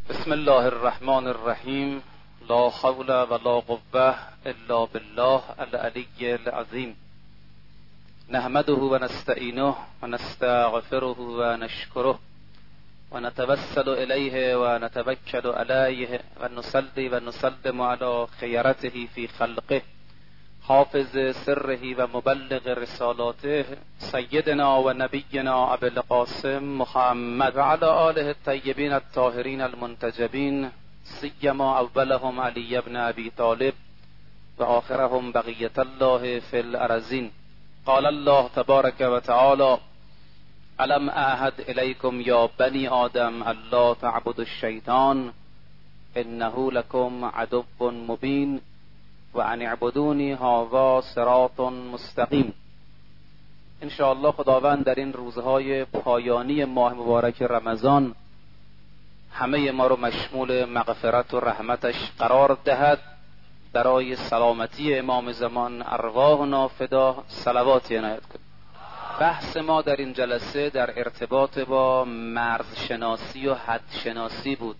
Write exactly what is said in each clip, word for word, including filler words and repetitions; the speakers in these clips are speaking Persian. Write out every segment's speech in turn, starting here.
بسم الله الرحمن الرحیم. لا حول ولا قوة الا بالله العلی العظیم. نحمده و نستعینه و نستغفره و نشکره و نتوسل الیه و نتوکل علیه و نصلی و نسلم علی خیرته فی خلقه حافظ سره و مبلغ رسالاته سیدنا و نبینا ابی القاسم محمد و علی آله الطیبین الطاهرین المنتجبین، سیما اولهم علی بن ابی طالب و آخرهم بقیة الله فی الارضین. قال الله تبارک و تعالی: الم اعهد الیکم یا بنی آدم الا تعبدوا الشیطان انه لکم عدو مبین و ان اعبدونی هذا صراط مستقیم. ان شاء الله خداوند در این روزهای پایانی ماه مبارک رمضان همه ما رو مشمول مغفرت و رحمتش قرار دهد. برای سلامتی امام زمان ارواحنا فدا صلواتی عنایت کنید. بحث ما در این جلسه در ارتباط با مرز شناسی و حد شناسی بود.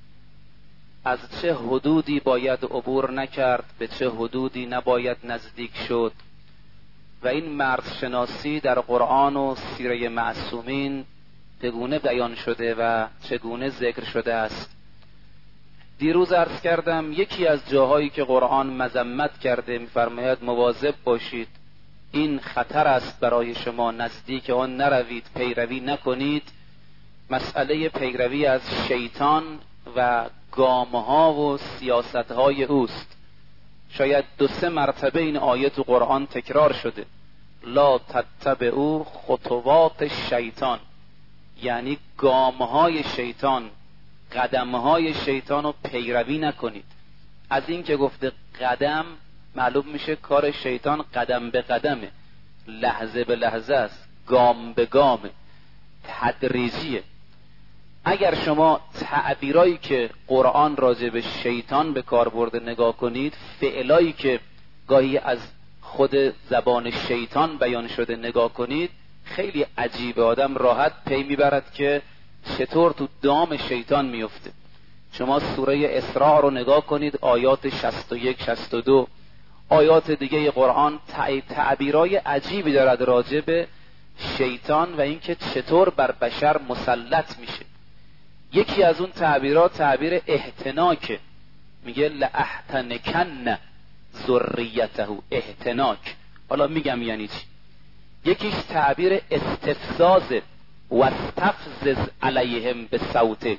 از چه حدودی باید عبور نکرد، به چه حدودی نباید نزدیک شد و این مرز شناسی در قرآن و سیره معصومین چگونه بیان شده و چگونه ذکر شده است. دیروز عرض کردم یکی از جاهایی که قرآن مذمت کرده می‌فرماید مواظب باشید، این خطر است برای شما، نزدیک آن نروید، پیروی نکنید. مسئله پیروی از شیطان و گامها و سیاستهای اوست. شاید دو سه مرتبه این آیه تو قرآن تکرار شده: لا تتبعوا خطوات شیطان، یعنی گامهای شیطان، قدمهای شیطان رو پیروی نکنید. از این که گفته قدم معلوم میشه کار شیطان قدم به قدمه، لحظه به لحظه است، گام به گامه، تدریجیه. اگر شما تعبیرایی که قرآن راجع به شیطان به کار برده نگاه کنید، فعلایی که گاهی از خود زبان شیطان بیان شده نگاه کنید، خیلی عجیبه. آدم راحت پی میبرد که چطور تو دام شیطان میفته. شما سوره اسراء رو نگاه کنید، آیات شصت و یک شصت و دو، آیات دیگه قرآن تعبیرای عجیبی دارد راجع به شیطان و اینکه چطور بر بشر مسلط میشه. یکی از اون تعبیرات تعبیر احتناکه، میگه لأحتنکن ذریته، احتناک. حالا میگم یعنی چی. یکیش تعبیر استفزازه، واستفزز علیهم بصوتک.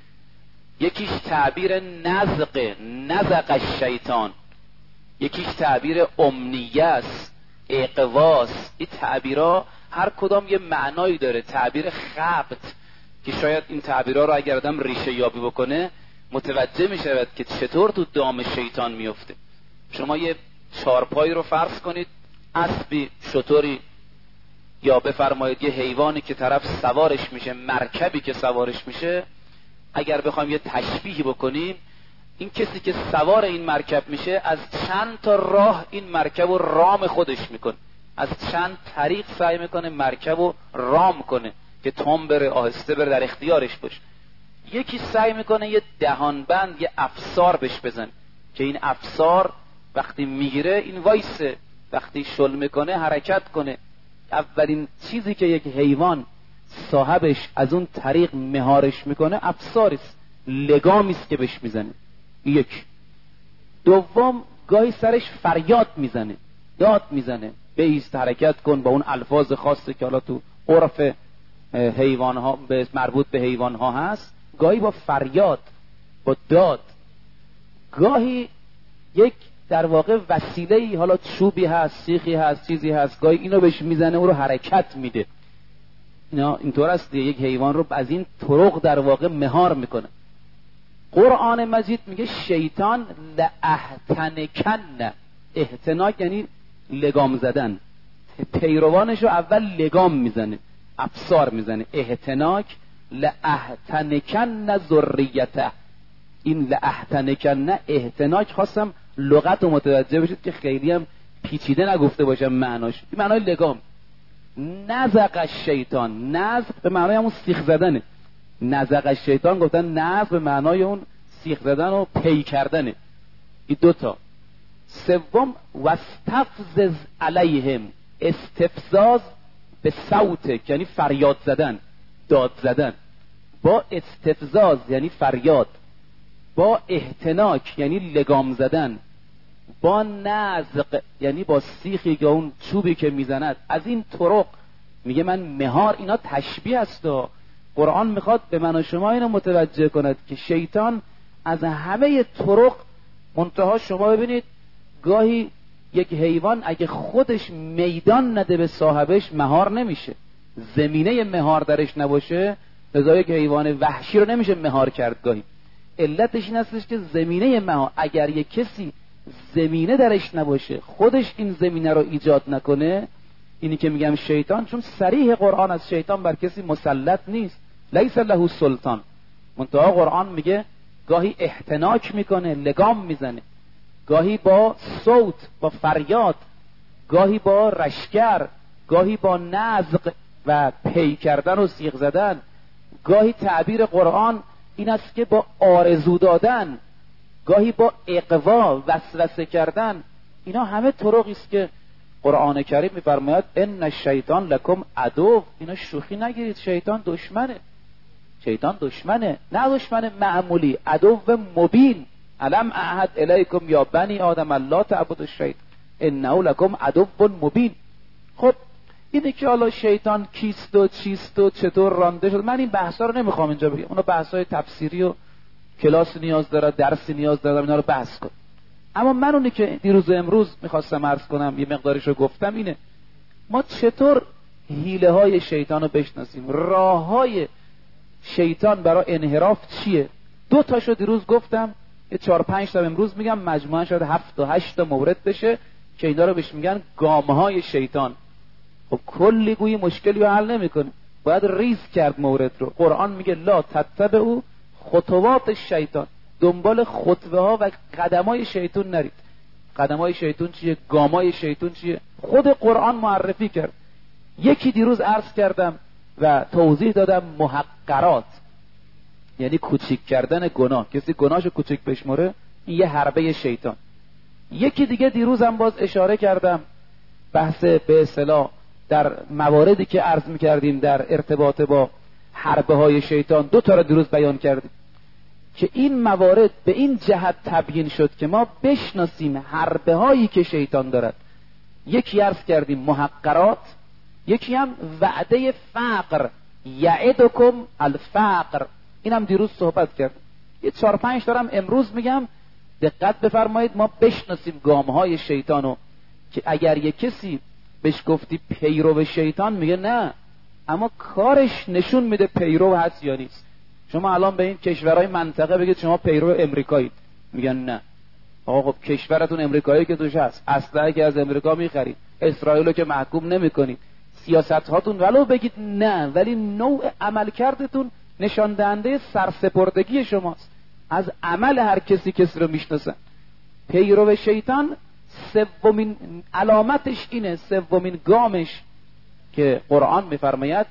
یکیش تعبیر نزق، نزق الشیطان. یکیش تعبیر امنیه است، اقواس. این تعبیرها هر کدام یه معنایی داره. تعبیر خبط که شاید این تعبیرها رو اگر آدم ریشه یابی بکنه متوجه می شود که چطور تو دام شیطان میفته. شما یه چارپایی رو فرض کنید، اسبی، شتری، یا بفرمایید یه حیوانی که طرف سوارش میشه، مرکبی که سوارش میشه. اگر بخوایم یه تشبیهی بکنیم، این کسی که سوار این مرکب میشه از چند تا راه این مرکب رو رام خودش میکنه، از چند طریق سعی میکنه مرکب رو رام کنه که تون بره، آهسته بره، در اختیارش باشه. یکی سعی میکنه یه دهانبند، یه افسار بهش بزنه که این افسار وقتی میگیره این وایسه، وقتی شل میکنه حرکت کنه. اولین چیزی که یک حیوان صاحبش از اون طریق مهارش میکنه افساریست، لگامیست که بهش میزنه. یک. دوم، گاهی سرش فریاد میزنه، داد میزنه، بیست، حرکت کن، با اون الفاظ خاصی که حالا تو عرف حیوان ها مربوط به حیوان ها هست. گاهی با فریاد، با داد. گاهی یک در واقع وسیله‌ای، حالا چوبی هست، سیخی هست، چیزی هست، گاهی اینو بهش میزنه، او رو حرکت میده. اینا اینطور است، یک حیوان رو از این طرق در واقع مهار میکنه. قرآن مجید میگه شیطان لأحتنکن، احتناک یعنی لگام زدن، پیروانش رو اول لگام میزنه، افسار میزنه. احتناک لأحتنکن ذریته. این لأحتنکن احتناک، خواستم لغت رو متوجه بشید که خیلی هم پیچیده نگفته باشم معناش. این معنای لگام. نزق الشیطان، نزق به معنای همون سیخ زدنه. نزغ شیطان گفتن نزغ به معنای اون سیخ زدن و پی کردنه. این دوتا. سوم واستفزز علیهم، استفزاز به صوت یعنی فریاد زدن، داد زدن. با استفزاز یعنی فریاد، با احتناک یعنی لگام زدن، با نزغ یعنی با سیخی که اون چوبی که میزند. از این طرق میگه من مهار، اینا تشبیه است و قرآن میخواد به من و شما اینو متوجه کند که شیطان از همه طرق، منتها شما ببینید گاهی یک حیوان اگه خودش میدان نده به صاحبش مهار نمیشه، زمینه مهار درش نباشه، لذا یک حیوان وحشی رو نمیشه مهار کرد. گاهی علتش این هستش که زمینه مهار، اگر یک کسی زمینه درش نباشه، خودش این زمینه رو ایجاد نکنه، اینی که میگم شیطان، چون صریح قرآن از شیطان بر کسی مسلط نیست، لیس له سلطان، منتها قرآن میگه گاهی احتناک میکنه، لگام میزنه، گاهی با صوت، با فریاد، گاهی با رشگر، گاهی با نزغ و پی کردن و سیغ زدن. گاهی تعبیر قرآن این است که با آرزو دادن، گاهی با اقوا، وسوسه کردن. اینا همه طرقی است که قرآن کریم میفرماید ان الشیطان لکم عدو. اینا شوخی نگیرید، شیطان دشمنه، شیطان دشمنه، نه دشمن معمولی، عدو مبین. الم اعهد الیکم یا بنی آدم لا تعبدوا الشیطان انه لکم عدو مبین. خب اینه که حالا شیطان کیست و چیست و چطور رانده شد، من این بحثا رو نمیخوام اینجا بگم، اونا بحثای تفسیری و کلاس نیاز داره، درس نیاز داره، اینا رو بحث کن. اما من اونی که دیروز و امروز میخواستم عرض کنم، یه مقدارش رو گفتم، اینه ما چطور حیله های شیطان رو بشناسیم، راه های شیطان برای انحراف چیه. دو تاشو دیروز گفتم، یه چهار پنج تا امروز میگم، مجموعاً شاید هفت تا هشت تا مورد بشه که اینا رو بهش میگن گامه های شیطان. خب کلی گویی مشکلی رو حل نمیکنه، باید ریز کرد مورد رو. قرآن میگه لا تتبعوا خطوات شیطان، دنبال خطوه ها و قدم های شیطان نرید. قدم های شیطان چیه؟ گامای شیطان چیه؟ خود قرآن معرفی کرد. یکی دیروز عرض کردم و توضیح دادم، محقرات یعنی کوچیک کردن گناه، کسی گناهشو کوچیک بشمره، این یه حربه شیطان. یکی دیگه دیروزم باز اشاره کردم، بحث به اصطلاح در مواردی که عرض میکردیم در ارتباط با حربه های شیطان، دو تا رو دیروز بیان کردیم که این موارد به این جهت تبیین شد که ما بشناسیم حربه هایی که شیطان دارد. یکی عرض کردیم محقرات، یکی هم وعده فقر، یعدکم الفقر، این هم دیروز صحبت کردیم. یه چهار پنج دارم امروز میگم، دقت بفرمایید ما بشناسیم گامهای شیطانو، که اگر یک کسی بهش گفتی پیرو شیطان میگه نه، اما کارش نشون میده پیرو هست یا نیست. شما الان به این کشورهای منطقه بگید شما پیرو امریکایید، میگن نه. آقا خب کشورتون امریکایی که توش هست، اسلحه که از امریکا میخرید، اسرائیلو که محکوم نمیکنید، سیاست هاتون ولو بگید نه، ولی نوع عمل کردتون نشان دهنده سرسپردگی شماست. از عمل هر کسی کسی رو میشناسن. پیرو شیطان سومین علامتش اینه، سومین گامش که قرآن میفرماید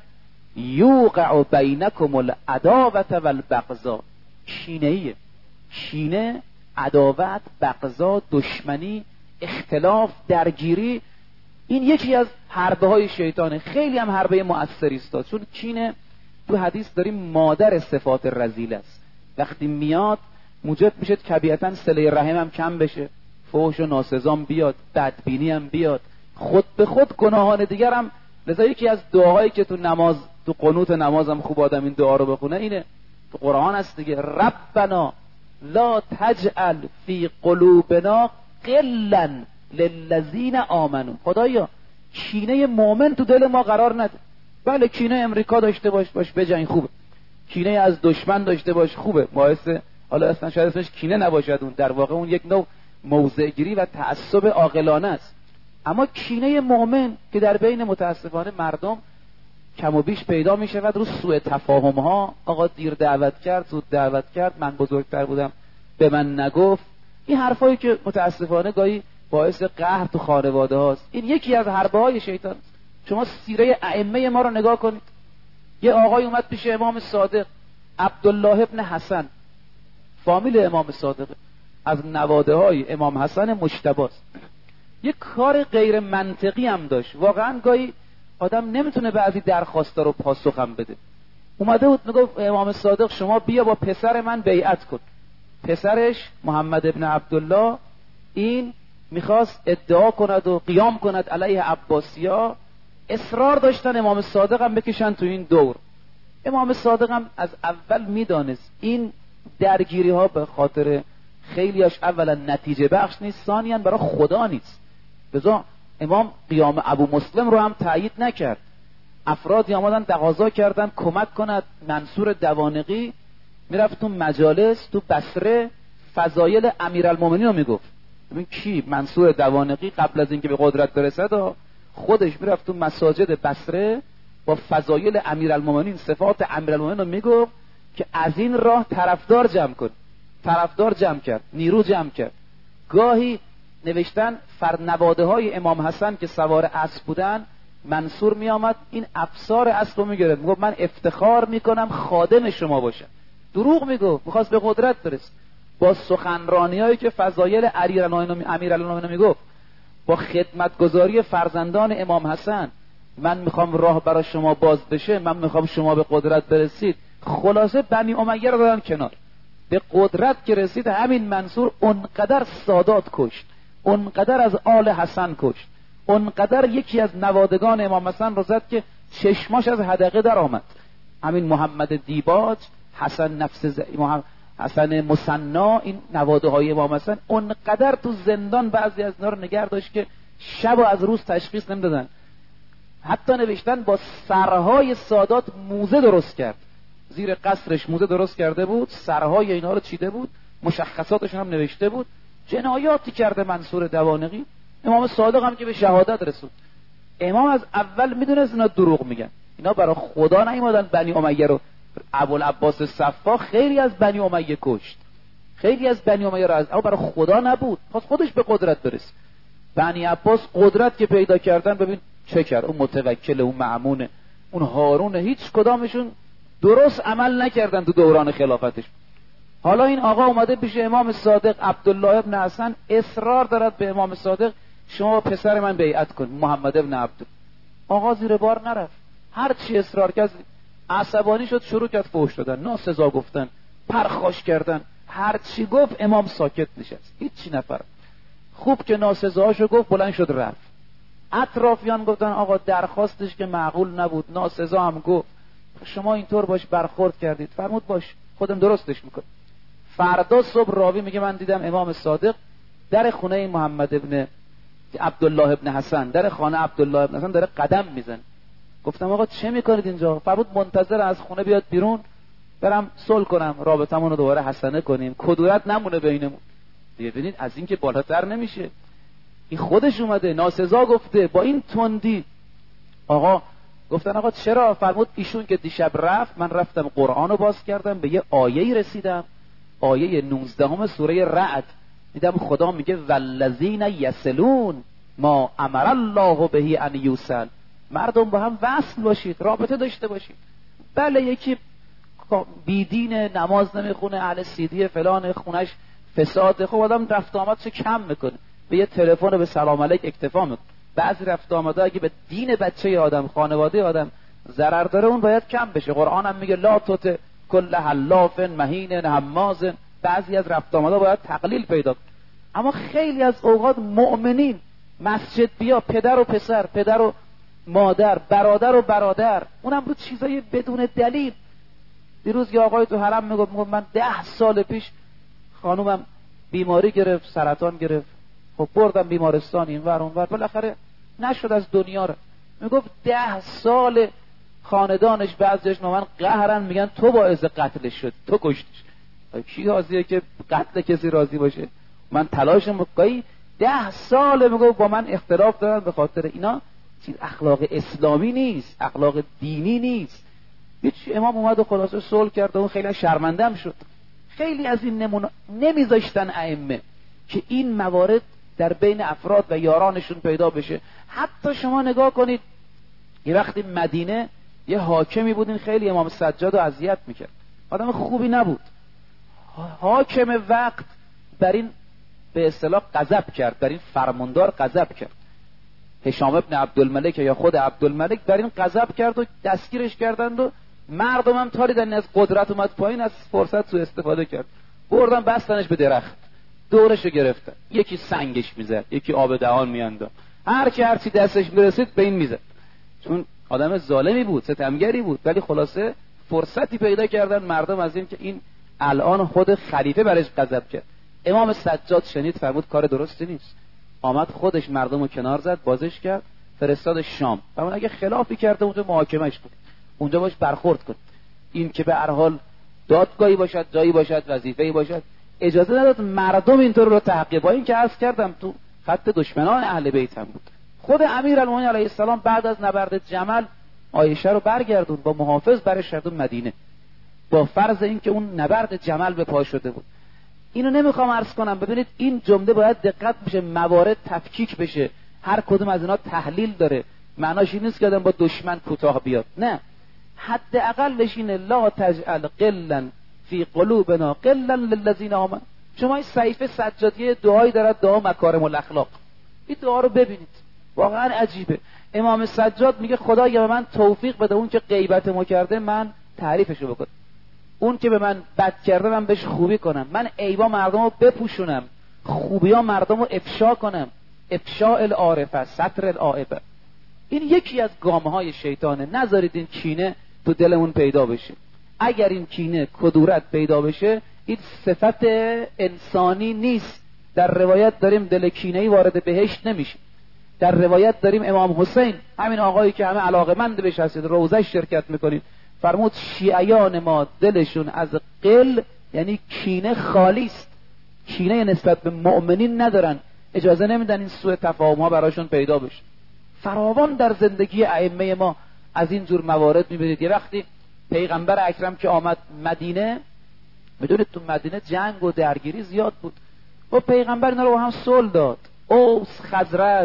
یوقع بینکم العداوة والبغضاء، کینه‌ایه. کینه، عداوت، بغضا، دشمنی، اختلاف، درگیری، این یکی از حربه های شیطانه. خیلی هم حربه مؤثری است، چون کینه تو حدیث داریم مادر صفات رذیل است. وقتی میاد موجب میشه طبیعتاً صله رحم هم کم بشه، فحش و ناسزام بیاد، بدبینی هم بیاد، خود به خود گناهان دیگر هم. لذا یکی از دعاهایی که تو نماز، تو قنوت نماز هم خوب آدم این دعا رو بخونه اینه، تو قرآن هست دیگه، ربنا لا تجعل فی قلوبنا غلا للذین آمنوا. خدایا کینه مؤمن تو دل ما قرار نده. بله کینه امریکا داشته باش باش بجنگ خوبه، کینه از دشمن داشته باش خوبه، باعث حالا اصلا شاید اسمش کینه نباشد، اون در واقع اون یک نوع موضع گیری و تعصب عاقلانه است. اما کینه مؤمن که در بین متاسفانه مردم کم و بیش پیدا می شود، رو سوء تفاهم ها، آقا دیر دعوت کرد، زود دعوت کرد، من بزرگتر بودم به من نگفت، این حرفایی که متاسفانه گاهی باعث قهر تو خانواده هاست، این یکی از حربه های شیطان. شما سیره ائمه ما رو نگاه کنید. یه آقای اومد پیش امام صادق، عبدالله ابن حسن فامیل امام صادق، از نواده های امام حسن مجتباست. یک کار غیر منطقی هم داشت. واقعا گاهی آدم نمیتونه بعضی درخواستا رو پاسخ هم بده. اومده بود میگفت امام صادق شما بیا با پسر من بیعت کن. پسرش محمد ابن عبدالله این میخواست ادعا کند و قیام کند علیه عباسیا، اصرار داشتن امام صادق هم بکشن تو این دور. امام صادق هم از اول میدانست این درگیری ها به خاطر خیلیاش اولا نتیجه بخش نیست، ثانیاً برای خدا نیست. لذا امام قیام ابو مسلم رو هم تایید نکرد. افرادی آمدن تقاضا کردن کمک کند منصور دوانقی، میرفت تو مجالس تو بصره فضایل امیرالمومنین رو میگفت. ببین کی؟ منصور دوانقی قبل از اینکه به قدرت برسد خودش میرفت تو مساجد بصره با فضایل امیرالمومنین صفات امیرالمومنین رو میگفت که از این راه طرفدار جمع کن. طرفدار جمع کرد، نیرو جمع کرد. گاهی نوشتن فرنواده های امام حسن که سوار اسب بودن، منصور می آمد این افسار اسب رو می گرفت، می گفت من افتخار می کنم خادم شما باشم. دروغ می گفت، میخواست به قدرت برسه. با سخنرانی هایی که فضایل امیرالمومنین می گفت، با خدمتگزاری فرزندان امام حسن، من میخوام راه برای شما باز بشه، من میخوام شما به قدرت برسید. خلاصه بنی امیه رو دادن کنار. به قدرت که رسید همین منصور اونقدر سادات کشت، اونقدر از آل حسن کشت، اونقدر یکی از نوادگان امام حسن رو زد که چشماش از حدقه در آمد. همین محمد دیباج، حسن نفس ز... محمد... حسن مصنا، این نواده های امام حسن اونقدر تو زندان بعضی از اینا رو نگه داشت که شب و از روز تشخیص نمیدادن. حتی نوشتن با سرهای سادات موزه درست کرد، زیر قصرش موزه درست کرده بود، سرهای اینا رو چیده بود، مشخصاتشون هم نوشته بود. جنایاتی کرده منصور دوانقی. امام صادق هم که به شهادت رسید. امام از اول میدونست اینا دروغ میگن، اینا برای خدا نیومدن بنی امیه رو. ابوالعباس صفا خیلی از بنی امیه کشت، خیلی از بنی امیه رو از اما برای خدا نبود، خواست خودش به قدرت برسه. بنی عباس قدرت که پیدا کردن ببین چه کرد. اون متوکل، اون مأمون، اون هارون، هیچ کدامشون درست عمل نکردن تو دوران خلافتش. حالا این آقا اومده پیش امام صادق، عبدالله ابن حسن اصرار دارد به امام صادق شما پسر من بیعت کن، محمد ابن عبد. آقا زیر بار نرفت، هر چی اصرار کرد عصبانی شد، شروع کرد فحش دادن، ناسزا گفتن، پرخاش کردن. هر چی گفت امام ساکت نشست، هیچی نفر. خوب که ناسزاهاشو گفت بلند شد رفت. اطرافیان گفتن آقا درخواستش که معقول نبود، ناسزا هم گفت، شما اینطور باش برخورد کردید. فرمود باش خودم درستش میکنم. فردا صبح راوی میگه من دیدم امام صادق در خونه محمد ابن عبدالله ابن حسن، در خانه عبدالله ابن حسن داره قدم میزن. گفتم آقا چه میکنید اینجا؟ فرمود منتظر از خونه بیاد بیرون برم صلح کنم، رابطمون رو دوباره حسنه کنیم، کدورت نمونه بینمون. ببینید از این که بالاتر نمیشه. این خودش اومده ناسزا گفته با این تندی. آقا گفتن آقا چرا؟ فرمود ایشون که دیشب رفت، من رفتم قرآن رو باز کردم، به یه آیه‌ای رسیدم، آیه نوزدهم سوره رعد، دیدم خدا میگه والذین یصلون ما امر الله به ان یوصل. مردم با هم وصل باشید، رابطه داشته باشید. بله یکی بیدین، نماز نمیخونه، اهل سیدی فلان، خونش فساد، خب آدم رفت آمدشو کم میکنه، به یه تلفن به سلام علیک اکتفا میکنه. بعضی رفت آمده اگه به دین بچه آدم، خانواده آدم ضرر داره، اون باید کم بشه. قرآن هم میگه لا تطع کل حلاف مهین هماز. بعضی از رفت آمده باید تقلیل پیدا کنه. اما خیلی از اوقات مؤمنین مسجد بیا، پدر و پسر، پدر و مادر، برادر و برادر، اونم رو چیزای بدون دلیل. دیروز یه آقای تو حرم میگفت من ده سال پیش خانومم بیماری گرفت، سرطان گرفت، خب بردم بیمارستان این ور اون ور، بالاخره نشد از دنیا رو. میگفت ده سال خاندانش بعضیش من قهرن میگن تو باعث قتلش شد، تو کشتیش. کی راضیه که قتل کسی راضی باشه؟ من تلاشم بکنی. ده سال میگفت با من اختلاف دارن به خاطر اینا. چیز اخلاق اسلامی نیست، اخلاق دینی نیست. هیچ. امام اومد و خلاصه صلح کرد و اون خیلی شرمندم شد. خیلی از این نمونه نمیذاشتن ائمه که این موارد در بین افراد و یارانشون پیدا بشه. حتی شما نگاه کنید یه وقتی مدینه یه حاکمی بود، این خیلی امام سجاد رو اذیت میکرد. آدم خوبی نبود. حاکم وقت بر این به اصطلاح غضب کرد، بر این فرماندار غضب کرد. هشام ابن عبدالملک یا خود عبدالملک بر این غضب کرد و دستگیرش کردند و مردم هم تاریدن از قدرت اومد پایین، از فرصت سوء استفاده کرد، بردن بستنش به درخت، دورشو گرفتن، یکی سنگش میزد، یکی آب دهان میانداخت، هر کی هر چی دستش میرسید به این میزد، چون آدم ظالمی بود، ستمگری بود. ولی خلاصه فرصتی پیدا کردن مردم از این که این الان خود خلیفه برش غضب کرد. امام سجاد شنید، فرمود کار درستی نیست، آمد خودش مردم رو کنار زد، بازش کرد، فرستاد شام. فرمود اگه خلافی کرده اونجا محاکمهش کن، اونجا باش برخورد کن. این که به هر حال دادگاهی باشد، جایی باشد، وظیفه‌ای باشد، اجازه نداد مردم اینطور رو تحقیق. با این که عرض کردم تو خط دشمنان اهل بیت هم بود. خود امیرالمومنین علیه السلام بعد از نبرد جمل عایشه رو برگردون، با محافظ برش گردون مدینه، با فرض این که اون نبرد جمل به پا شده بود. اینو نمیخوام عرض کنم، ببینید این جمله باید دقت بشه، موارد تفکیک بشه، هر کدوم از اینا تحلیل داره. معناش این نیست که آدم با دشمن کوتاه بیاد، نه، حداقلش اینه لا تجعل قلا فی قلوبنا قلا للذین آمنوا. شما این صحیفه سجادیه دعایی دارد، دعا مکارم الاخلاق، این دعا رو ببینید، واقعا عجیبه. امام سجاد میگه خدایا به من توفیق بده اون که غیبت ما کرده من تعریفشو بکنم، اون که به من بد کرده من بهش خوبی کنم، من عیبا مردم رو بپوشونم، خوبی ها مردم رو افشا کنم. افشاء العارفه ستر العائبه. این یکی از گامه های شیطانه. نذارید این کینه تو دلمون پیدا بشه. اگر این کینه کدورت پیدا بشه، این صفت انسانی نیست. در روایت داریم دل کینه‌ای وارد بهشت نمیشه. در روایت داریم امام حسین، همین آقایی که همه علاقه‌مند بهش هستید، روزه شرکت میکنید، فرمود شیعیان ما دلشون از قل یعنی کینه خالی است، کینه نسبت به مؤمنین ندارن، اجازه نمیدن این سوء تفاهم ها براشون پیدا بشه. فراوان در زندگی ائمه ما از این جور موارد میبینید. یه وقتی پیغمبر اکرم که آمد مدینه، میدونید تو مدینه جنگ و درگیری زیاد بود، و پیغمبر اینا رو هم صلح داد، اوس، خزرج،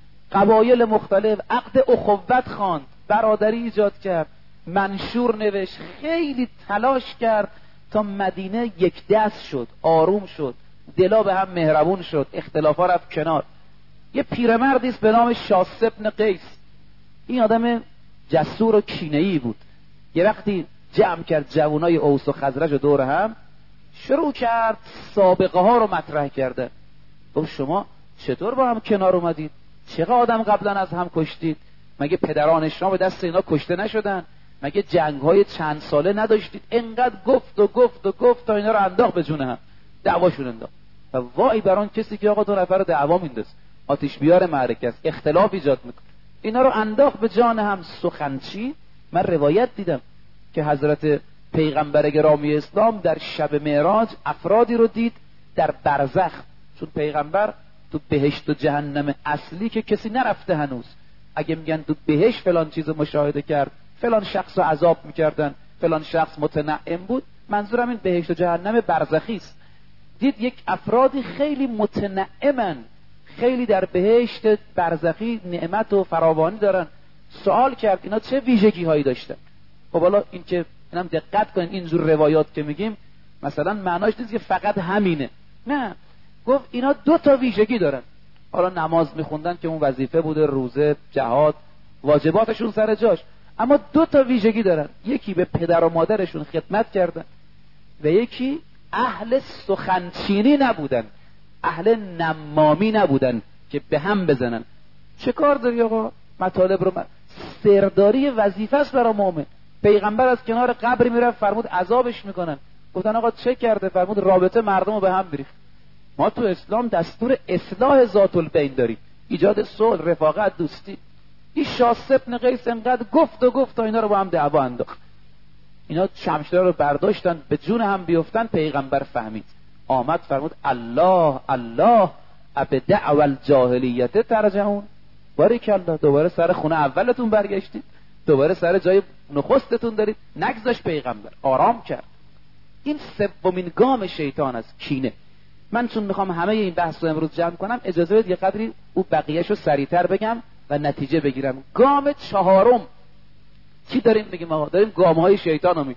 قبایل مختلف، عقد اخوت خواند، برادری ایجاد کرد، منشور نوشت، خیلی تلاش کرد تا مدینه یک دست شد، آروم شد، دلا به هم مهربون شد، اختلافا رفت کنار. یه پیرمردی است به نام شاس ابن قیس، این آدم جسور و کینه‌ای بود. یه وقتی جمع کرد جوانای اوس و خزرج و دور هم، شروع کرد سابقه ها رو مطرح کرده. گفت شما چطور با هم کنار اومدید؟ چقدر آدم قبلا از هم کشتید؟ مگه پدران شما به دست اینا کشته نشدن؟ مگه جنگ های چند ساله نداشتید؟ انقدر گفت و گفت و گفت تا اینا رو انداخت به جون هم، دعواشون انداخت. و وای بران کسی که آقا دو نفر رو دعوا میندازه، آتش بیار معرکه است، اختلاف ایجاد میکنه، اینا رو انداخت به جان هم. سخنچی من روایت دیدم که حضرت پیغمبر گرامی اسلام در شب معراج افرادی رو دید در برزخ، چون پیغمبر تو بهشت و جهنم اصلی که کسی نرفته هنوز، اگه میگن تو بهشت فلان چیز مشاهده کرد، فلان شخص رو عذاب میکردن، فلان شخص متنعم بود، منظورم این بهشت و جهنم برزخی است. دید یک افرادی خیلی متنعمن، خیلی در بهشت برزخی نعمت و فراوانی دارن. سوال کرد اینا چه ویژگی هایی داشتن؟ خب حالا این که اینم دقت کنین، اینجور روایات که میگیم مثلا معناش نیست که فقط همینه، نه، گفت اینا دو تا ویژگی دارن. حالا نماز میخوندن که اون وظیفه بوده، روزه، جهاد، واجباتشون سر جاش، اما دو تا ویژگی دارن. یکی به پدر و مادرشون خدمت کردن و یکی اهل سخنچینی نبودن، اهل نمامی نبودن که به هم بزنن. چه کار داری آقا؟ مطالب رو من... سرداری وظیفه است برای مؤمن. پیغمبر از کنار قبر میرفت، فرمود عذابش میکنن. گفتن آقا چه کرده؟ فرمود رابطه مردم رو به هم بریخت. ما تو اسلام دستور اصلاح ذات البین داریم، ایجاد صلح، رفاقت، دوستی. این شاس ابن قیس انقدر گفت و گفت تا اینا رو با هم دعوا انداخت. اینا شمشیر رو برداشتن به جون هم بیفتن. پیغمبر فهمید، آمد فرمود الله الله ابدع الجاهلیت ترجعون. باریک الله، دوباره سر خونه اولتون برگشتید، دوباره سر جای نخستتون دارید. نگذاشت پیغمبر، آرام کرد. این سومین گام شیطان است، کینه. من چون میخوام همه این بحث رو امروز جمع کنم، اجازه بدید یه قدری او بقیه‌شو سریعتر بگم و نتیجه بگیرم. گام چهارم چی داریم میگیم آقا؟ داریم گام‌های شیطان رو میگیم.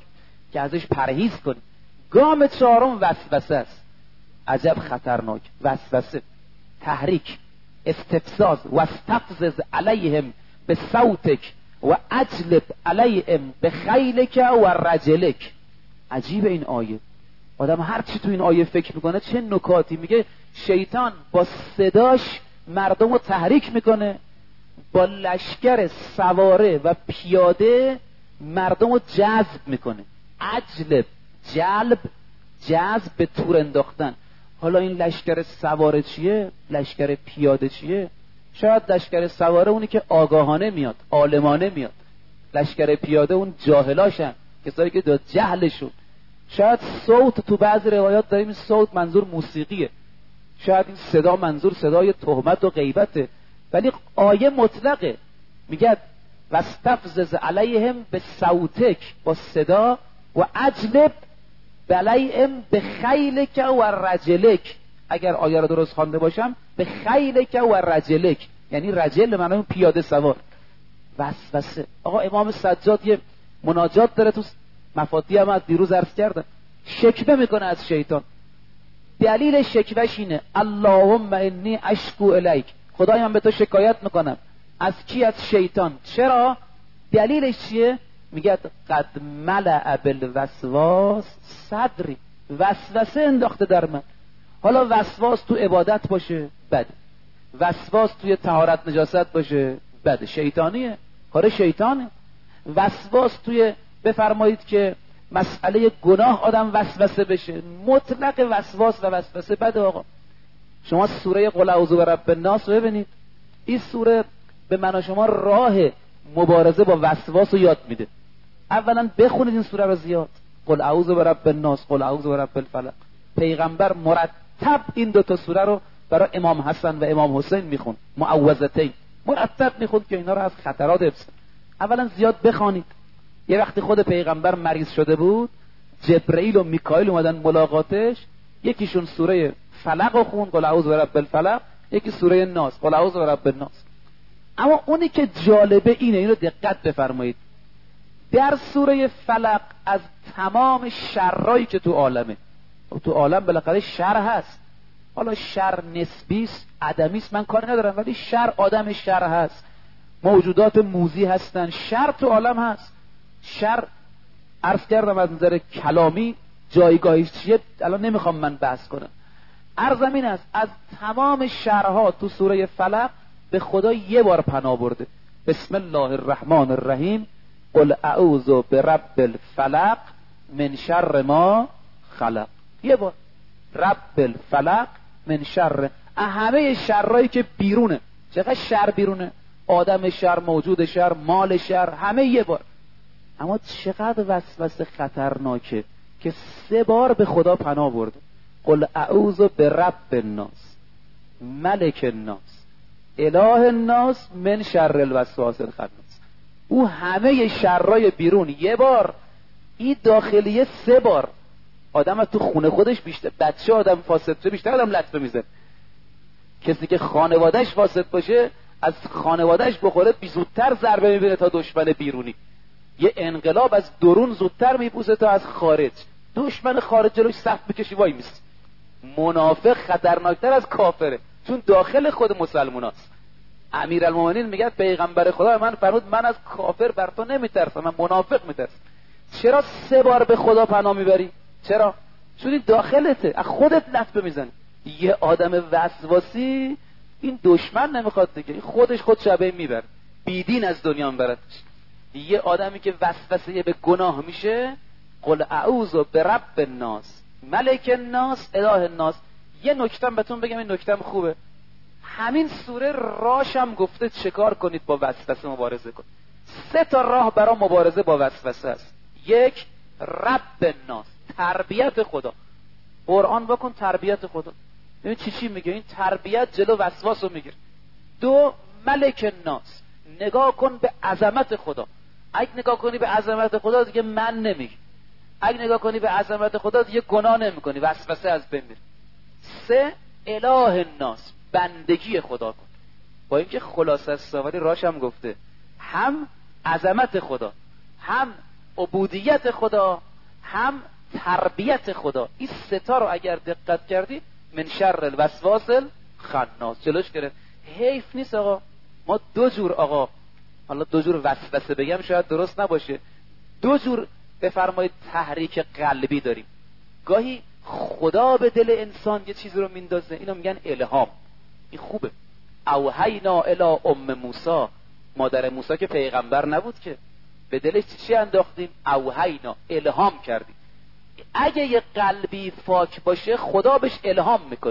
که ازش پرهیز کنی. گام چهارم وسوسه است. عجب خطرناک. وسوسه، تحریک، استفزاز. واستفزز علیهم به صوتک و اجلب علیهم به خیلک و رجلک. عجیب این آیه. آدم هر چی تو این آیه فکر میکنه چه نکاتی. میگه شیطان با صداش مردم رو تحریک میکنه، با لشکر سواره و پیاده مردم رو جذب میکنه. اجلب، جلب، جذب، به تور انداختن. حالا این لشکر سواره چیه؟ لشکر پیاده چیه؟ شاید لشکر سواره اونی که آگاهانه میاد، عالمانه میاد. لشکر پیاده اون جاهلاشن، کسایی که داد جهلشون. شاید صوت تو بعض روایات داریم صوت منظور موسیقیه، شاید این صدا منظور صدای تهمت و غیبته، ولی آیه مطلقه. میگه واستفزز علیهم به صوتک، با صدا، و اجلب علیهم به خیلک و رجلک. اگر آیه رو درست خوانده باشم به خیلک و رجلک، یعنی رجل معنی پیاده سوار. وسوسه. آقا امام سجاد یه مناجات داره تو مفاتیح هم از دیروز عرض کردم، شکوه میکنه از شیطان. دلیل شکوهش اینه اللهم انی اشکو الیک، خدایا من به تو شکایت میکنم. از کی؟ از شیطان. چرا؟ دلیلش چیه؟ میگه قد ملأ بالوسواس صدری، وسوسه انداخته در من. حالا وسواس تو عبادت باشه بده، وسواس توی طهارت نجاست باشه بده، شیطانیه، کار شیطانه. وسواس توی بفرمایید که مسئله گناه آدم وسوسه بشه، مطلق وسواس و وسوسه بده. آقا شما سوره قل اعوذ برب الناس رو ببینید، این سوره به من و شما راه مبارزه با وسواس رو یاد میده. اولا بخونید این سوره رو زیاد، قل اعوذ برب الناس، قل اعوذ برب الفلق. پیغمبر مرتب این دو تا سوره رو برای امام حسن و امام حسین میخون، معوذتین مرتب میخون که اینا رو از خطرات حفظ. اولا زیاد بخوانید. یه وقتی خود پیغمبر مریض شده بود، جبرئیل و میکائیل اومدن ملاقاتش، یکیشون سوره فلق رو خون، قل اعوذ برب الفلق، یکی سوره ناس، قل اعوذ برب الناس. اما اونی که جالبه اینه، اینو دقت بفرمایید، در سوره فلق از تمام شرایی که تو عالمه، تو عالم بالاخره شر هست، حالا شر نسبیست، عدمیست، من کاری ندارم، ولی شر آدم شر هست، موجودات موذی هستن، شر تو عالم هست. شر عرض کردم از نظر کلامی جایگاهیش چیه الان نمیخوام من بحث کنم. عرضم این است از تمام شرها تو سوره فلق به خدا یه بار پناه برده، بسم الله الرحمن الرحیم، قل اعوذ برب الفلق من شر ما خلق. یه بار رب الفلق من شر، همه شرهایی که بیرونه. چقدر شر بیرونه؟ آدم شر، موجود شر، مال شر، همه یه بار. اما چقدر وسوسه خطرناکه که سه بار به خدا پناه برده. قل اعوذ برب الناس، ملک الناس، اله الناس، من شر الوسواس الخناس. او همه شرای بیرون یه بار، این داخلیه سه بار. آدم تو خونه خودش بیشتر، بچه آدم فاسد شه بیشتر آدم لطمه میزنه. کسی که خانوادهش فاسد باشه از خانوادهش بخوره بی زودتر ضربه میبینه تا دشمن بیرونی. یه انقلاب از درون زودتر میپوسه تا از خارج. دشمن خارج جلوش صف بکشی وای میست. منافق خطرناکتر از کافره، چون داخل خود مسلماناست. امیرالمومنین میگه پیغمبر خدا من فرمود من از کافر بر تو نمیترسم، من منافق میترسم. چرا سه بار به خدا پناه میبری؟ چرا؟ چون این داخلته، از خودت لطمه میزنی. یه آدم وسواسی این دشمن نمیخواد دیگه، خودش خود شبه میبره، بیدین از دنیا میبردش. یه آدمی که وسوسه به گناه میشه، قل اعوذ برب الناس، ملک الناس، اله الناس. یه نکتم بهتون بگم، این نکتم خوبه. همین سوره راشم گفته چکار کنید با وسوسه مبارزه کنید. سه تا راه برای مبارزه با وسوسه است. یک، رب الناس، تربیت خدا. قرآن بکن تربیت خدا. ببین چی چی میگه، این تربیت جلو وسواس رو میگیره. دو، ملک الناس، نگاه کن به عظمت خدا. اگه نگاه کنی به عظمت خدا دیگه من نمیگی، اگه نگاه کنی به عظمت خدا دیگه گناه نمیکنی، وسوسه از بین میره. سه، اله الناس، بندگی خدا کن. با اینکه خلاصه از سواری راشم گفته هم عظمت خدا، هم عبودیت خدا، هم تربیت خدا. این ستا رو اگر دقت کردی من شر الوسواس الخناس جلوش گرفت. حیف نیست آقا ما دو جور آقا، حالا دو جور وسوسه بگم شاید درست نباشه، دو جور بفرمایید تحریک قلبی داریم. گاهی خدا به دل انسان یه چیزی رو میندازه، اینو میگن الهام. این خوبه. اوحینا الی ام موسی، مادر موسی که پیغمبر نبود که، به دلش چی انداختیم؟ اوحینا، الهام کردیم. اگه یه قلبی پاک باشه خدا بهش الهام میکنه.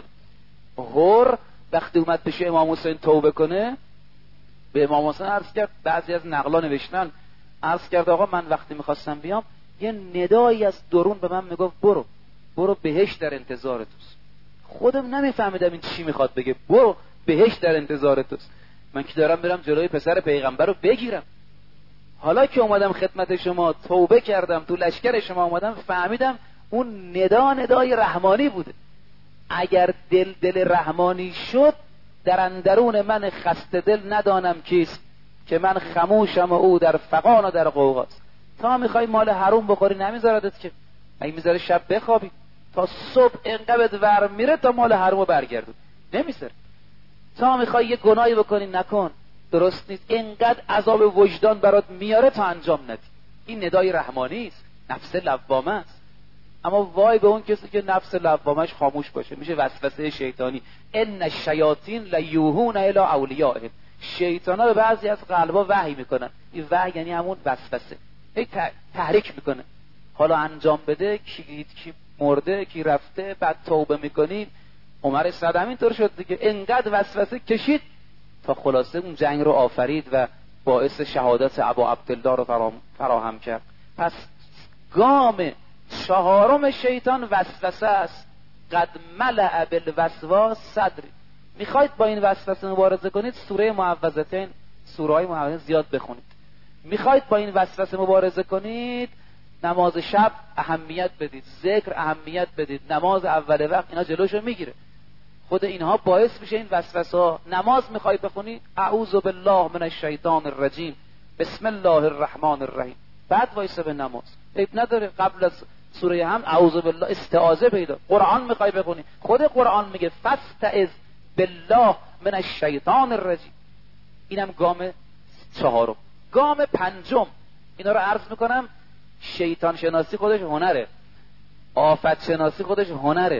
هر وقتی اومد بشه امام حسین توبه کنه، به امام حسین عرض کرد، بعضی از نقلا نوشتن عرض کرد آقا من وقتی میخواستم بیام یه ندایی از درون به من میگفت برو برو بهشت در انتظار توست. خودم نمیفهمیدم این چی میخواد بگه، برو بهشت در انتظار توست. من که دارم برم جلوی پسر پیغمبر رو بگیرم. حالا که اومدم خدمت شما توبه کردم، تو لشکر شما اومدم، فهمیدم اون ندا ندای رحمانی بوده. اگر دل دل رحمانی شد، در اندرون من خسته دل ندانم کیست، که من خموشم و او در فغان و در غوغاست. تا میخوای مال حروم بخوری نمیذاردت که، اگه میذاره شب بخوابی تا صبح انقبت ور میره تا مال حروم برگردون، نمیذاره. تا میخوای یه گناهی بکنی نکن، درست نیست، انقدر عذاب وجدان برات میاره تا انجام ندی. این ندای رحمانی است، نفس لوامه است. اما وای به اون کسی که نفس لوامش خاموش باشه، میشه وسوسه شیطانی. ان الشیاطین لیوحون الی اولیائهم، شیطانا به بعضی از قلبا وحی میکنن. این وحی یعنی همون وسوسه، هی تحریک میکنه. حالا انجام بده، کی کی مرده، کی رفته، بعد توبه میکنین. عمر صدام اینطور شد دیگه، انقدر وسوسه کشید تا خلاصه اون جنگ رو آفرید و باعث شهادت ابا عبدالله رو فراهم کرد. پس گام چهارم شیطان وسوسه است. قد ملأ بالوسواس صدری. میخواید با این وسوسه مبارزه کنید، سوره معوذتین، سوره های معوذتین زیاد بخونید. میخواید با این وسوسه مبارزه کنید، نماز شب اهمیت بدید، ذکر اهمیت بدید، نماز اول وقت، اینا جلوشو میگیره. خود اینها باعث میشه این وسوسه ها. نماز میخوای بخونی، اعوذ بالله من الشیطان الرجیم، بسم الله الرحمن الرحیم، بعد وایسه به نماز. عیب نداره قبل از سوره هم اعوذ بالله استعاذه پیدا. قرآن میخوای بخونی، خود قرآن میگه فاستعذ بالله من الشیطان الرجیم. اینم گام چهارم. گام پنجم، اینا رو عرض میکنم، شیطان شناسی خودش هنره، آفت شناسی خودش هنره،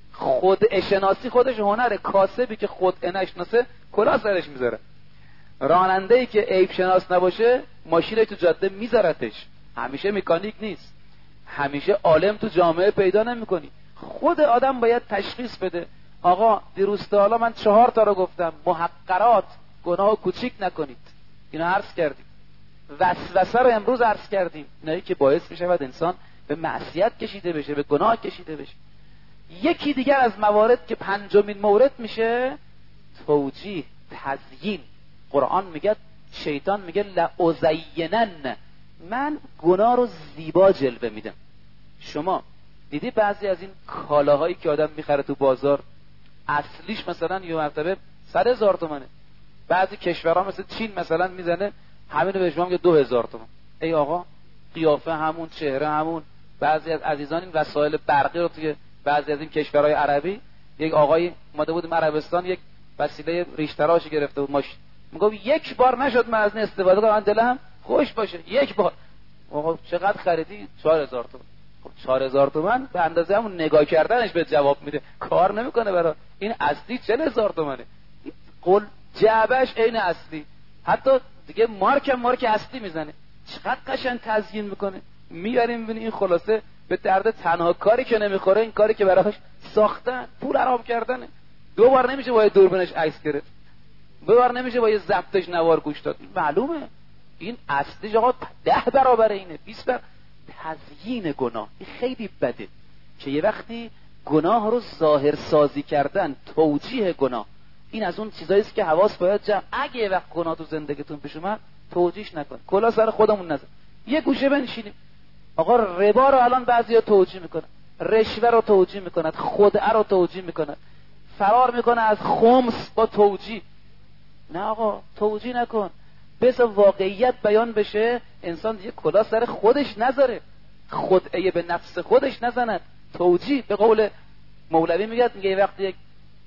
خود شناسی خودش هنره. کاسبی که خود نشناسه کلاه سرش میذاره. راننده‌ای که عیب شناس نباشه ماشینش تو جاده میذارتش. همیشه مکانیک نیست، همیشه عالم تو جامعه پیدا نمیکنی. خود آدم باید تشخیص بده. آقا دیروز تا حالا من چهار تا رو گفتم، محقرات، گناه کوچیک نکنید، اینا عرض کردیم. وسوسه رو امروز عرض کردیم، اینایی که باعث میشه بعد انسان به معصیت کشیده بشه، به گناه کشیده بشه. یکی دیگر از موارد که پنجمین مورد میشه توجیه، تزیین. قرآن میگه، شیطان میگه لأزینن، من گناه رو زیبا جلوه میدم. شما دیدی بعضی از این کالاهایی که آدم میخره تو بازار اصلیش مثلا یه مرتبه صد هزار تومنه، بعضی کشورها مثل چین مثلا میزنه همینو به شما میگه دو هزار تومن. ای آقا قیافه همون، چهره همون. بعضی از عزیزان این وسایل برقی رو توی بعضی از این کشورهای عربی، یک آقای اومده بود عربستان، یک وسیله ریش تراشی گرفته بود ماشین، میگم یک بار نشد من از این استفاده کنم دلم خوش باشه، یک بار. آقا چقدر خریدی؟ چهار هزار تومان. خب چهار هزار تومان به اندازه همون نگاه کردنش به جواب میده، کار نمیکنه برای این اصلی چهل هزار تومانه. قول جعبش عین اصلی، حتی دیگه مارک هم مارک اصلی میزنه. چقدر قشنگ تزیین میکنه. میاریم ببین این خلاصه به درد تنها کاری که نمیخوره این کاری که براش ساختن، پول حرام کردنه. دو بار نمیشه با دوربینش عکس گرفت، دو بار نمیشه با ضبطش نوار گوش داد. معلومه این اصلیش آقا ده برابر اینه، بیست بر. تزیین گناه این خیلی بده که یه وقتی گناه رو ظاهر سازی کردن، توجیه گناه، این از اون چیزایی است که حواس باید جمع. اگه یه وقت گناه تو زندگیتون پیش اومد توجیهش نکن، کلا سر خودمون نزن، یه گوشه بنشینیم. آقا ربا رو الان بعضیا توجیه میکنن، رشوه رو توجیه میکنن، خدعه رو توجیه میکنن، فرار میکنه از خمس با توجیه. نه آقا توجیه نکن، بس واقعیت بیان بشه، انسان دیگه کلا سر خودش نذاره. خدعه به نفس خودش نزند. توجیه به قول مولوی میگه میگه وقتی یک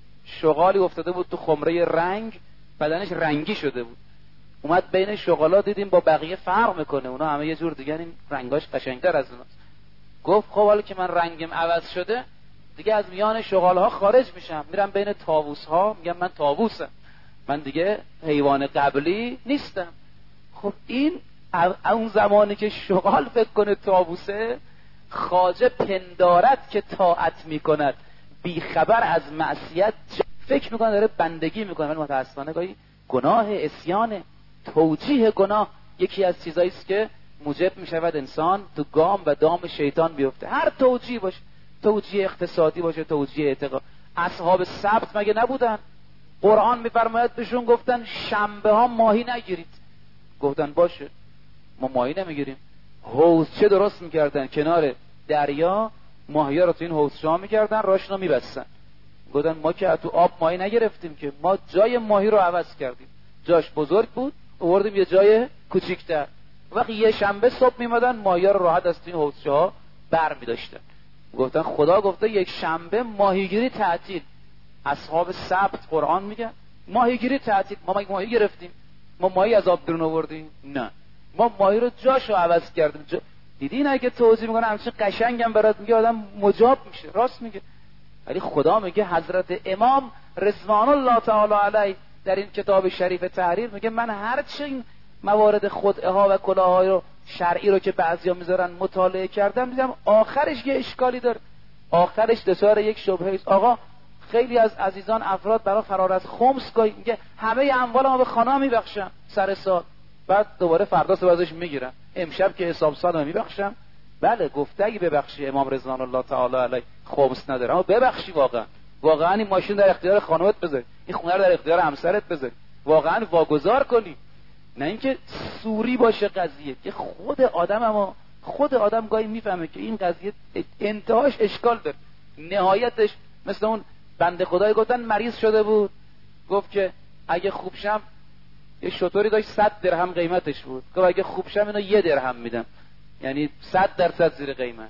شغالی افتاده بود تو خمره رنگ، بدنش رنگی شده بود، اومد بین شغالا دیدیم با بقیه فرق میکنه، اونا همه یه جور دیگه، این رنگاش قشنگتر از اوناست. گفت خب حالا که من رنگم عوض شده دیگه از میان شغالها خارج میشم، میرم بین طاووس‌ها، میگم من طاووسم، من دیگه حیوان قبلی نیستم. خب این اون زمانی که شغال فکر کنه طاووسه، خواجه پندارد که طاعت میکند بی خبر از معصیت، فکر میکنه داره بندگی میکنه، ولی متاسفانه گاهی گناه اسیانه. توجیه گناه یکی از چیزایی است که موجب میشود انسان تو گام و دام شیطان بیفته. هر توجیه باشه، توجیه اقتصادی باشه، توجیه اعتقاد. اصحاب سبت مگه نبودن؟ قرآن میفرماید بهشون گفتن شنبه ها ماهی نگیرید، گفتن باشه ما ماهی نمیگیریم. حوضچه درست میکردن کنار دریا، ماهی ها رو تو این حوضچه ها میکردن، راشون رو میبستن. گفتن ما که تو آب ماهی نگرفتیم که، ما جای ماهی رو عوض کردیم، جاش بزرگ بود آوردیم یه جای کوچیک‌تر. وقتی یه شنبه صبح میمدن ماهی ها رو راحت از این حوضچه ها بر میداشتن. گفتن خدا گفته یک شنبه ماهیگیری تعطیل. اصحاب سبت قرآن میگه ماهیگیری تعطیل. ما مگه ماهی گرفتیم؟ ما ماهی از آب بیرون آوردیم؟ نه، ما ماهی رو جاشو عوض کردیم. جا... دیدی نه که توضیح میکنه همچین قشنگم برات میگه، آدم مجاب میشه، راست میگه. ولی خدا میگه، حضرت امام رضوان الله تعالی علیه در این کتاب شریف تحریر میگه من هر چه این موارد خدعه ها و کلاهای رو شرعی رو که بعضیا میذارن مطالعه کردم، دیدم آخرش یه اشکالی داره، آخرش دچار یک شبهه است. آقا خیلی از عزیزان افراد برای فرار از خمس گاهی میگه همه اموال ما به خانه میبخشم سر سال، بعد دوباره فردا سه ازش میگیرم، امشب که حساب سال میبخشم. بله گفته اگه ببخشی امام رضوان الله تعالی علیه خمس نداره، اما ببخشی واقعا واقعا این ماشین در اختیار خانومت بذاری، این خونه رو در اختیار همسرت بذاری، واقعا واگذار کنی، نه اینکه سوری باشه قضیه. که خود آدم، اما خود آدم گاهی میفهمه که این قضیه انتهاش اشکال داره، نهایتش مثل اون بنده خدای گفتن مریض شده بود، گفت که اگه خوب شم، یه شطوری داشت صد درهم قیمتش بود، گفت اگه خوب شم اینو یه درهم میدم، یعنی صد درصد زیر قیمت.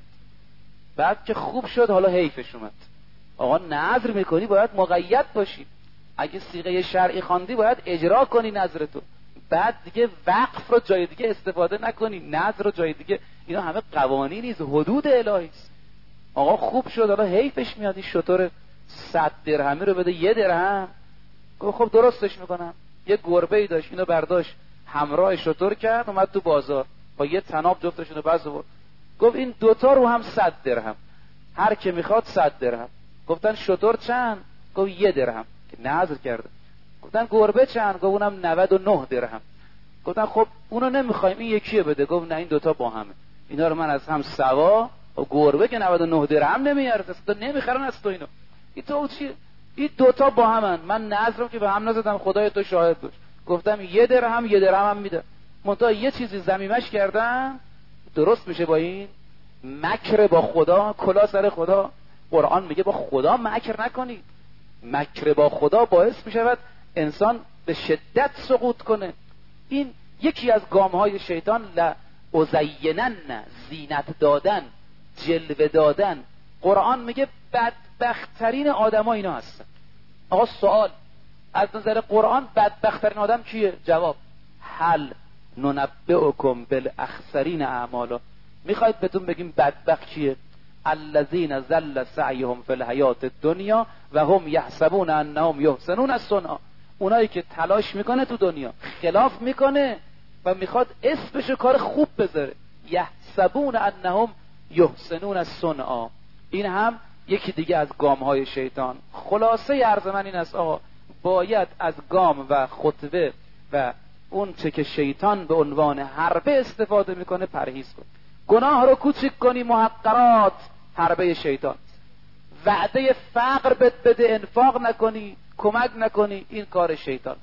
بعد که خوب شد حالا حیفش اومد. آقا نذر میکنی باید مقید باشی، اگه صیغه شرعی خواندی باید اجرا کنی نذرتو، بعد دیگه وقف رو جای دیگه استفاده نکنی، نذر رو جای دیگه. اینا همه قوانینی است، حدود الهی است. آقا خوب شد حالا حیفش میاد این شطور صد درهمی رو بده یه درهم. گفت خب درستش میکنم. یه گربه‌ای داشت، اینو برداشت همراه شطور کرد، اومد تو بازار با یه طناب جفتشون رو بس آورد، گفت این دوتا رو هم صد درهم، هر که میخواد صد درهم. گفتن شطور چند؟ گفت یه درهم، که نذر کرده. گفتن گربه چند؟ گفت اونم نود و نه درهم. گفتن خب اونو نمیخوایم، این یکیه بده. گفت نه این دوتا با همه، اینا رو من از هم سوا، و گربه که نود و نه درهم نمیارزه، تو نمیخرن از تو اینو، این تو چیه؟ این دوتا با همن، من نذرم که به هم نزدم، خدای تو شاهد باش. گفتم یه درهم یه درهم هم میده، منتها یه چیزی زمیمش کردم درست میشه با این مکر با خدا، کلا سر خدا. قرآن میگه با خدا مکر نکنید. مکر با خدا باعث میشود انسان به شدت سقوط کنه. این یکی از گامهای شیطان، لازینن، زینت دادن، جلوه دادن. قرآن میگه بدبختترین آدما اینا هستن. آقا سوال، از نظر قرآن بدبختترین آدم کیه؟ جواب، هل ننبئکم بالاخسرین اعمالا. میخواید بهتون بگیم بدبخت کیه؟ الذین ضل سعیهم فی الحیات الدنیا و هم یحسبون انهم یحسنون صنعا. اونایی که تلاش میکنه تو دنیا، خلاف میکنه و میخواد اسمشو کار خوب بذاره، یحسبون انهم یحسنون صنعا. این هم یکی دیگه از گامهای شیطان. خلاصه عرض من این است آقا، باید از گام و خطبه و اون چه که شیطان به عنوان حربه استفاده میکنه پرهیز کن. گناه رو کوچک کنی، محقرات حربه شیطان. وعده فقر بد بده، انفاق نکنی، کمک نکنی، این کار شیطان.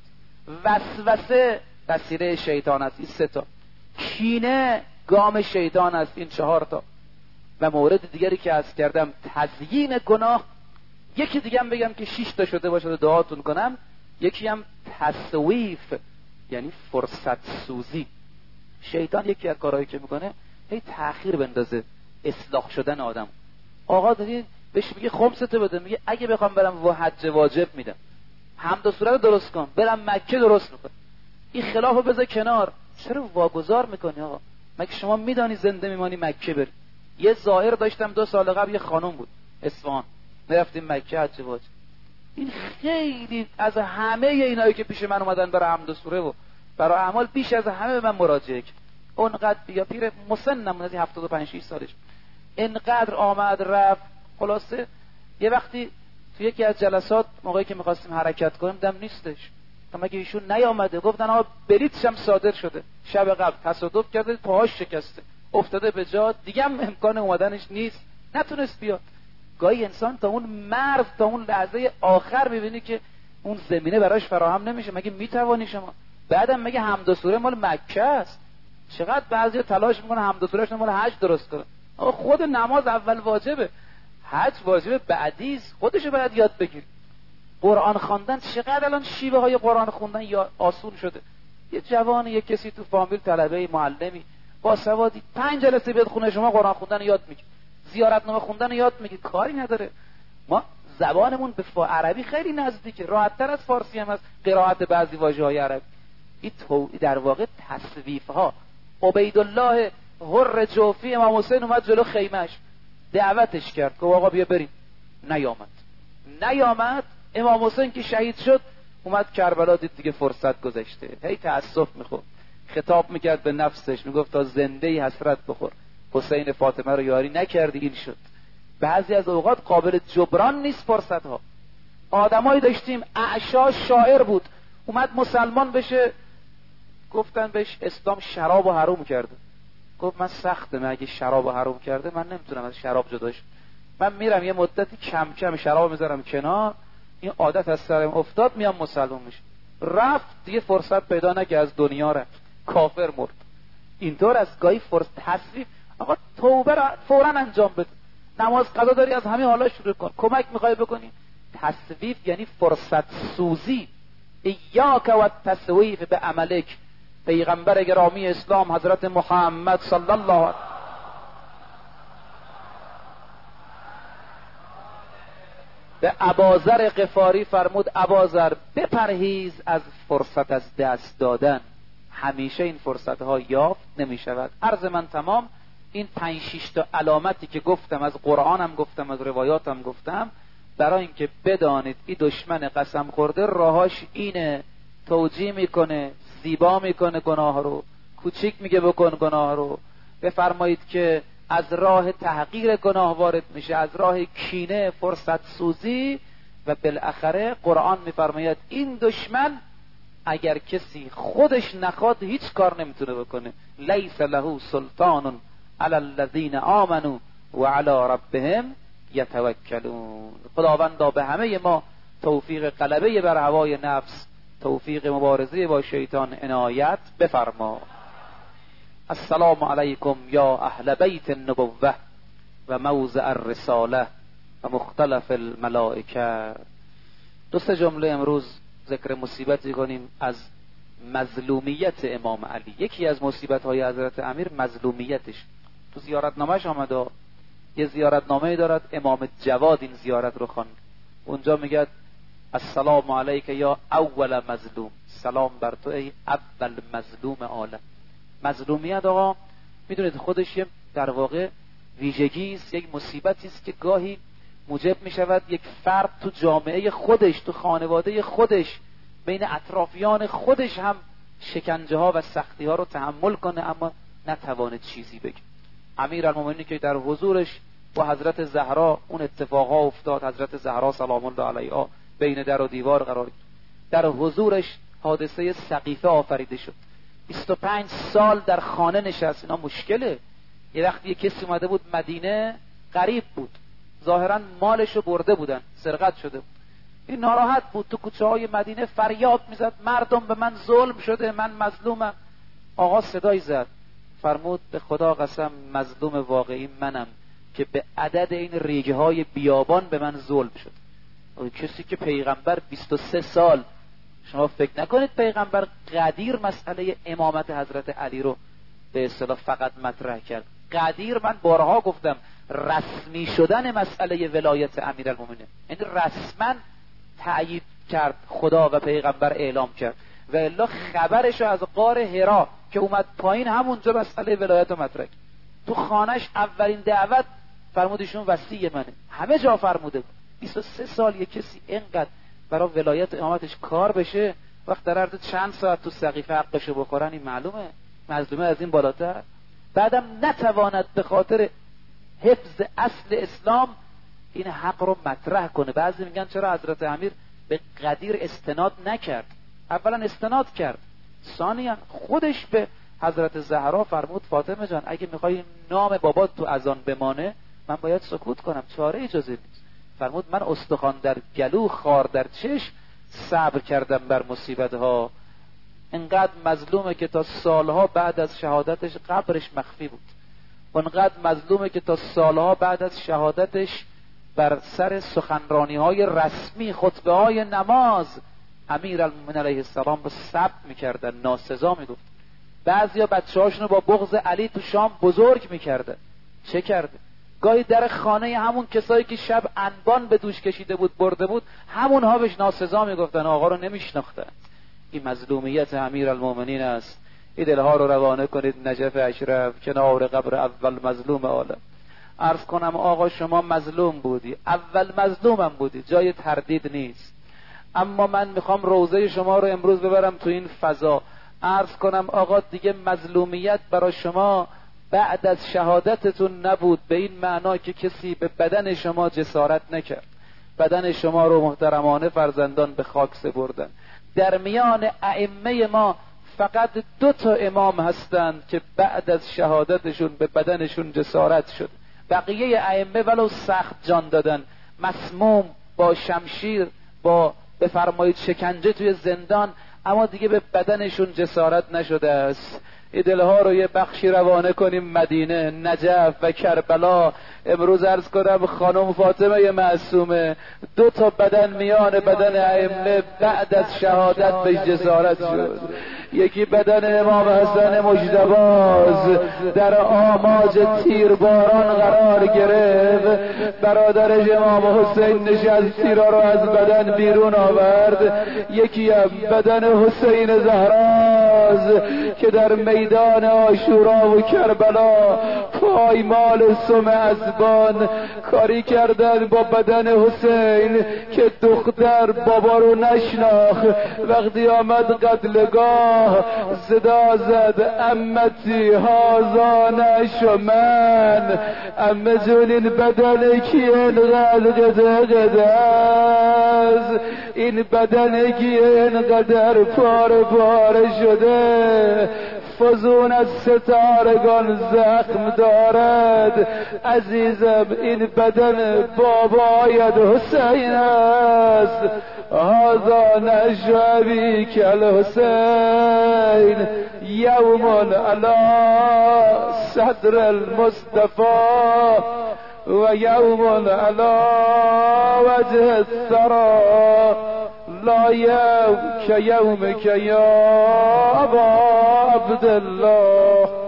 وسوسه وسیله شیطان است، این سه تا. کینه گام شیطان است، این چهار تا. و مورد دیگری که عرض کردم تزیین گناه. یکی دیگه هم بگم که شش تا شده باشه دعاتون کنم. یکی هم تسویف، یعنی فرصت سوزی. شیطان یکی از کارهایی که میکنه هی تأخیر بندازه اصلاح شدن آدم. آقا داری بهش میگه خمستو بده، میگه اگه بخوام برم و حج واجب میدم، حمد و سوره رو درست کن، برم مکه درست میکن. این خلافو بذار کنار، چرا واگذار میکنی آقا؟ مگه شما میدانی زنده میمانی مکه بری؟ یه ظاهر داشتم دو سال قبل، یه خانم بود اصفهان، میرفتیم مکه حج واجب. این خیلی از همه اینایی که پیش من اومدن برای حمد و سوره و برای اعمال بیش از همه به من مراجعه کرد. اونقدر یا پیر مسنم از هفتاد و پنج شش سالش، اینقدر آمد رفت. خلاصه یه وقتی تو یکی از جلسات موقعی که می‌خواستیم حرکت کنیم دم نیستش. تا مگه ایشون نیامده، گفتن آقا بلیطش هم صادر شده، شب قبل تصادف کرده پاهاش شکسته افتاده به جا، دیگه هم امکان اومدنش نیست، نتونست بیاد. گاهی انسان تا اون مرز، تا اون لحظه آخر می‌بینی که اون زمینه براش فراهم نمیشه. مگه میتوانی شما؟ بعدم مگه حمد و سوره مال مکه است؟ چقدر بعضیا تلاش میکنه حمد و سورهش مال حج درست کنه. آقا خود نماز اول واجبه، حج واجبه بعدی است، خودشو باید یاد بگیر. قرآن خواندن چقدر الان شیوه های قرآن خوندن یا آسون شده. یه جوان، یه کسی تو فامیل، طلبه، معلمی با سوادی پنج جلسه بیاد خونه شما قرآن خوندن یاد میگیره، زیارتنامه خوندن یاد میگیره، کاری نداره. ما زبانمون به عربی خیلی نزدیکه، راحت‌تر از فارسی هم از قرائت بعضی واژه‌های عربی. این تو در واقع تصویف ها. عبیدالله حر جوفی امام حسین اومد جلو خیمهش، دعوتش کرد که آقا بیا بریم، نیامد نیامد امام حسین که شهید شد اومد کربلا، دید دیگه فرصت گذشته، هی تأسف میخورد، خطاب میکرد به نفسش، میگفت تا زنده ای حسرت بخور، حسین فاطمه رو یاری نکردی این شد. بعضی از اوقات قابل جبران نیست فرصت ها. آدمایی داشتیم اعشا شاعر بود، اومد مسلمان بشه، گفتن بهش اسلام شراب و حرام کرده. گفت من سخته، من اگه شراب و حرام کرده من نمیتونم از شراب جداش، من میرم یه مدتی کم کم شراب میذارم کنار، این عادت از سرم افتاد میام مسلمان میشه. رفت دیگه فرصت پیدا نکرد، از دنیا رفت، کافر مرد. اینطور از گاهی فرصت تصویف. آقا توبه را فوراً انجام بده، نماز قضا داری از همین حالا شروع کن، کمک میخوای بکنی. تصویف یعنی فرصت سوزی. ایاک و تصویف به عملک. پیغمبر گرامی اسلام حضرت محمد صلی الله علیه به اباذر غفاری فرمود اباذر بپرهیز از فرصت از دست دادن، همیشه این فرصت ها یافت نمی شود. عرض من تمام. این پنج شش تا علامتی که گفتم، از قرآنم گفتم، از روایاتم گفتم، برای اینکه بدانید این دشمن قسم خورده راهاش اینه، توجیه میکنه، زیبا میکنه گناه رو، کوچیک میگه بکن گناه رو. بفرمایید که از راه تحقیر گناه وارد میشه، از راه کینه، فرصت سوزی، و بالاخره قرآن میفرماید این دشمن اگر کسی خودش نخواد هیچ کار نمیتونه بکنه. لیس له سلطان علی الذین آمنوا و علی ربهم یتوکلون. خداوندا به همه ما توفیق غلبه بر هوای نفس، توفیق مبارزه با شیطان عنایت بفرما. السلام علیکم یا اهل بیت النبوه و موضع الرساله و مختلف الملائکه. دو سه جمله امروز ذکر مصیبتی کنیم از مظلومیت امام علی. یکی از مصیبت های حضرت امیر مظلومیتش. تو زیارتنامه‌اش آمده، یه زیارتنامه دارد امام جواد این زیارت رو خواند، اونجا میگه السلام علیک یا اول مظلوم، سلام بر تو ای اول مظلوم عالم. مظلومیت آقا میدونید خودش یه در واقع ویژگی است، یک مصیبتی است که گاهی موجب میشود یک فرد تو جامعه خودش، تو خانواده خودش، بین اطرافیان خودش هم شکنجه ها و سختی ها رو تحمل کنه اما نتوانه چیزی بگه. امیرالمومنین که در حضورش با حضرت زهرا اون اتفاقها افتاد، حضرت زهرا سلام الله علیها بین در و دیوار قرار گرفت، در حضورش حادثه سقیفه آفریده شد. بیست و پنج سال در خانه نشست. اینا مشکله. یه وقتی یه کسی اومده بود مدینه، غریب بود، ظاهرا مالشو برده بودن، سرقت شده بود، این ناراحت بود، تو کوچه های مدینه فریاد میزد مردم به من ظلم شده، من مظلومم. آقا صدای زد، فرمود به خدا قسم مظلوم واقعی منم که به عدد این ریگه های بیابان به من ظلم شد. کسی که پیغمبر بیست و سه سال، شما فکر نکنید پیغمبر قدیر مسئله امامت حضرت علی رو به اصطلاح فقط مطرح کرد، قدیر من بارها گفتم رسمی شدن مسئله ولایت امیرالمومنین، یعنی رسما تأیید کرد خدا و پیغمبر اعلام کرد، و الا خبرشو از غار حرا که اومد پایین همونجا مسئله ولایت رو مطرح. تو خانش اولین دعوت فرمودشون وصی منه، همه جا فرموده بود. بیست و سه سال یک کسی اینقدر برای ولایت امامتش کار بشه، وقت در عرض چند ساعت تو سقیفه حقشو بخورن، این معلومه مظلومه از این بالاتر. بعدم نتواند به خاطر حفظ اصل اسلام این حق رو مطرح کنه. بعضی میگن چرا حضرت امیر به قدیر استناد نکرد؟ اولا استناد کرد، ثانیا خودش به حضرت زهرا فرمود فاطمه جان اگه میخوای نام بابات تو اذان بمانه من باید سکوت کنم، چاره اجازه نیست. فرمود من استخوان در گلو خار در چشم صبر کردم بر مصیبت ها. انقدر مظلومه که تا سالها بعد از شهادتش قبرش مخفی بود، و انقدر مظلومه که تا سالها بعد از شهادتش بر سر سخنرانی های رسمی خطبه های نماز امیرالمومنین علیه السلام رو ثبت میکردن، ناسزا میگفت. بعضیا بچه هاشونو با بغض علی تو شام بزرگ میکرده. چه کرده؟ گاهی در خانه همون کسایی که شب انبان به دوش کشیده بود برده بود، همونها بهش ناسزا میگفتن، آقا رو نمیشناختن. این مظلومیت امیرالمومنین است. این دلها رو روانه کنید نجف اشرف کنار قبر اول مظلوم عالم. عرض کنم آقا شما مظلوم بودی، اول مظلومم بودی، جای تردید نیست. اما من میخوام روزه شما رو امروز ببرم تو این فضا. عرض کنم آقا دیگه مظلومیت برای شما بعد از شهادتتون نبود، به این معنا که کسی به بدن شما جسارت نکرد. بدن شما رو محترمانه فرزندان به خاک سپردن. در میان ائمه ما فقط دو تا امام هستند که بعد از شهادتشون به بدنشون جسارت شد. بقیه ائمه ولو سخت جان دادن، مسموم، با شمشیر، با بفرمایید شکنجه توی زندان، اما دیگه به بدنشون جسارت نشده است. این دلها رو یه بخشی روانه کنیم مدینه، نجف و کربلا. امروز عرض کنم خانم فاطمه معصومه دو تا بدن میان بدن ائمه بعد از شهادت به جسارت شد. یکی بدن امام حسن مجدباز در آماج تیرباران قرار گرفت، برادرش امام حسین نشست تیرا رو از بدن بیرون آورد. یکی هم بدن حسین زهراز که در میدان عاشورا و کربلا پایمال سم ازبان کاری کردن با بدن حسین که دختر بابا رو نشناخت. وقتی آمد قتلگاه صدا زد امتی هازانش و من، امه جون این بدن کی اینقدر قده قده است، این بدن کی اینقدر پاره پاره شده، فزون از ستارگان زخم دارد. عزیزم این بدن بابایت حسین است، هذا نشوی کل حسین یوم علی صدر المصطفى و یوم علی وجه الثرى لا یوم که یوم که یا ابا عبدالله.